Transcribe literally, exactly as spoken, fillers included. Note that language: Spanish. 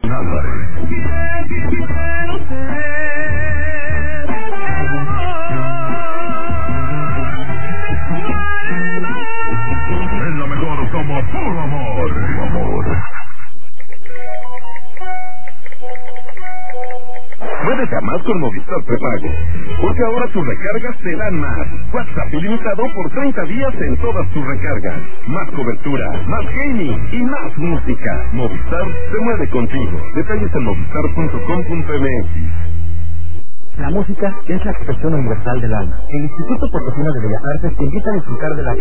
Es lo mejor, como puro amor. Puro amor. Muévete a más con Movistar Prepago, porque ahora tus recargas te dan más. WhatsApp ilimitado por treinta días en todas tus recargas. Más cobertura, más gaming y más música. Movistar se mueve contigo. Detalles en movistar punto com punto m x. La música es la expresión universal del alma. El Instituto Potosino de Bellas Artes te invita a disfrutar de la